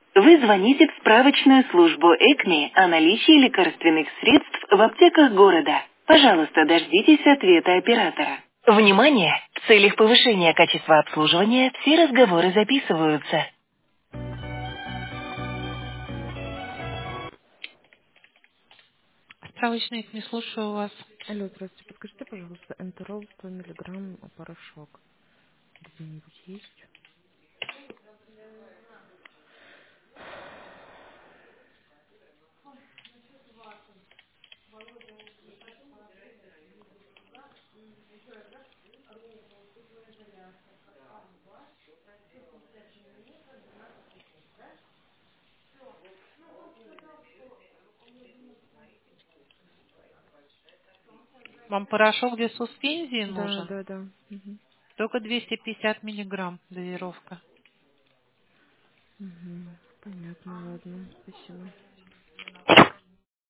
Вы звоните в справочную службу ЭКМИ о наличии лекарственных средств в аптеках города. Пожалуйста, дождитесь ответа оператора. Внимание! В целях повышения качества обслуживания все разговоры записываются. Справочник, не слушаю вас. Алло, здравствуйте. Подскажите, пожалуйста, энтерол 100 миллиграмм порошок. Где-нибудь есть? Вам порошок для суспензии Да, нужен? да, да. Угу. Только 250 миллиграмм дозировка. Угу. Понятно, ладно. Спасибо.